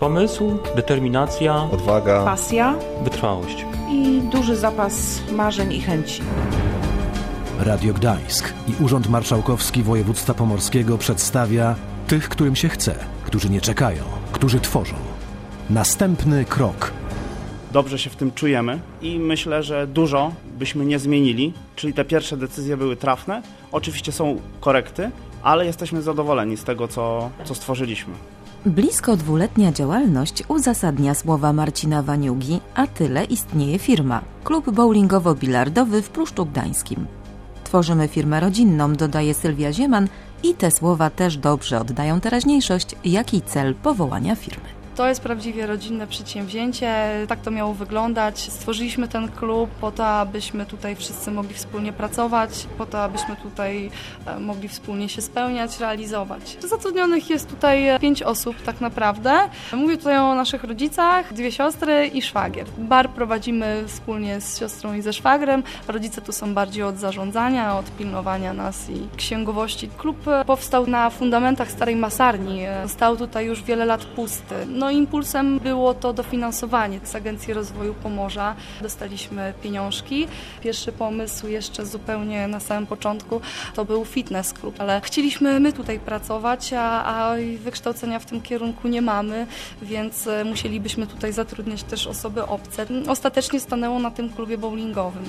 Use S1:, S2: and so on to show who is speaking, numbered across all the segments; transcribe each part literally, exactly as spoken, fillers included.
S1: Pomysł, determinacja,
S2: odwaga,
S3: pasja,
S1: wytrwałość
S3: i duży zapas marzeń i chęci.
S4: Radio Gdańsk i Urząd Marszałkowski Województwa Pomorskiego przedstawia tych, którym się chce, którzy nie czekają, którzy tworzą. Następny krok.
S5: Dobrze się w tym czujemy i myślę, że dużo byśmy nie zmienili, czyli te pierwsze decyzje były trafne. Oczywiście są korekty, ale jesteśmy zadowoleni z tego, co, co stworzyliśmy.
S6: Blisko dwuletnia działalność uzasadnia słowa Marcina Waniugi, a tyle istnieje firma. Klub bowlingowo-bilardowy w Pruszczu Gdańskim. Tworzymy firmę rodzinną, dodaje Sylwia Zieman, i te słowa też dobrze oddają teraźniejszość, jak i cel powołania firmy.
S7: To jest prawdziwie rodzinne przedsięwzięcie, tak to miało wyglądać. Stworzyliśmy ten klub po to, abyśmy tutaj wszyscy mogli wspólnie pracować, po to, abyśmy tutaj mogli wspólnie się spełniać, realizować. Zatrudnionych jest tutaj pięć osób tak naprawdę. Mówię tutaj o naszych rodzicach, dwie siostry i szwagier. Bar prowadzimy wspólnie z siostrą i ze szwagrem. Rodzice tu są bardziej od zarządzania, od pilnowania nas i księgowości. Klub powstał na fundamentach starej masarni. Stał tutaj już wiele lat pusty. No impulsem było to dofinansowanie z Agencji Rozwoju Pomorza. Dostaliśmy pieniążki. Pierwszy pomysł jeszcze zupełnie na samym początku to był fitness klub, ale chcieliśmy my tutaj pracować, a, a wykształcenia w tym kierunku nie mamy, więc musielibyśmy tutaj zatrudniać też osoby obce. Ostatecznie stanęło na tym klubie bowlingowym.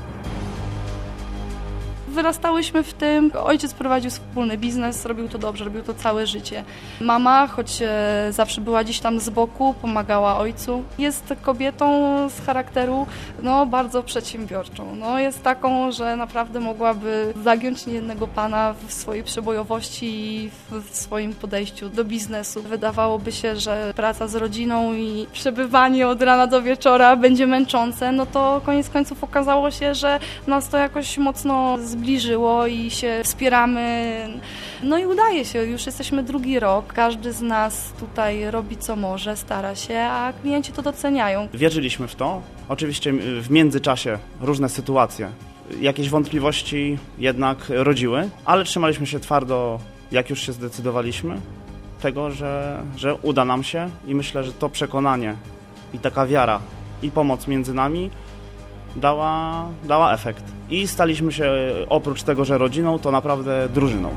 S7: Wyrastałyśmy w tym. Ojciec prowadził wspólny biznes, robił to dobrze, robił to całe życie. Mama, choć zawsze była gdzieś tam z boku, pomagała ojcu. Jest kobietą z charakteru no, bardzo przedsiębiorczą. No, jest taką, że naprawdę mogłaby zagiąć niejednego pana w swojej przebojowości i w swoim podejściu do biznesu. Wydawałoby się, że praca z rodziną i przebywanie od rana do wieczora będzie męczące, no to koniec końców okazało się, że nas to jakoś mocno zbliżyło. Zbliżyło i się wspieramy. No i udaje się, już jesteśmy drugi rok. Każdy z nas tutaj robi co może, stara się, a klienci to doceniają.
S5: Wierzyliśmy w to. Oczywiście w międzyczasie różne sytuacje, jakieś wątpliwości jednak rodziły, ale trzymaliśmy się twardo, jak już się zdecydowaliśmy, tego, że, że uda nam się i myślę, że to przekonanie i taka wiara i pomoc między nami dała, dała efekt. I staliśmy się, oprócz tego, że rodziną, to naprawdę drużyną.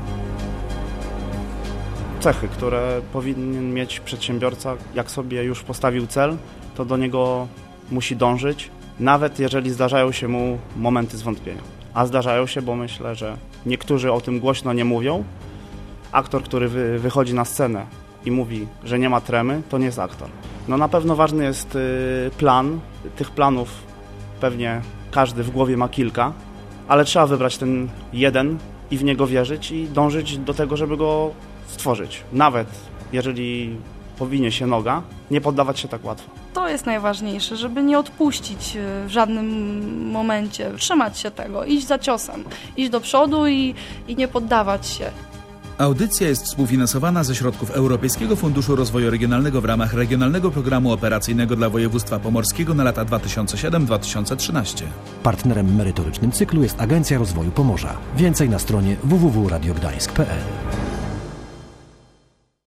S5: Cechy, które powinien mieć przedsiębiorca, jak sobie już postawił cel, to do niego musi dążyć, nawet jeżeli zdarzają się mu momenty zwątpienia. A zdarzają się, bo myślę, że niektórzy o tym głośno nie mówią. Aktor, który wy, wychodzi na scenę i mówi, że nie ma tremy, to nie jest aktor. No na pewno ważny jest plan. Tych planów pewnie każdy w głowie ma kilka, ale trzeba wybrać ten jeden i w niego wierzyć i dążyć do tego, żeby go stworzyć. Nawet jeżeli powinie się noga, nie poddawać się tak łatwo.
S7: To jest najważniejsze, żeby nie odpuścić w żadnym momencie, trzymać się tego, iść za ciosem, iść do przodu i, i nie poddawać się.
S8: Audycja jest współfinansowana ze środków Europejskiego Funduszu Rozwoju Regionalnego w ramach Regionalnego Programu Operacyjnego dla Województwa Pomorskiego na lata dwa tysiące siódmy do dwa tysiące trzynastego.
S4: Partnerem merytorycznym cyklu jest Agencja Rozwoju Pomorza. Więcej na stronie w w w kropka radio gdańsk kropka p l.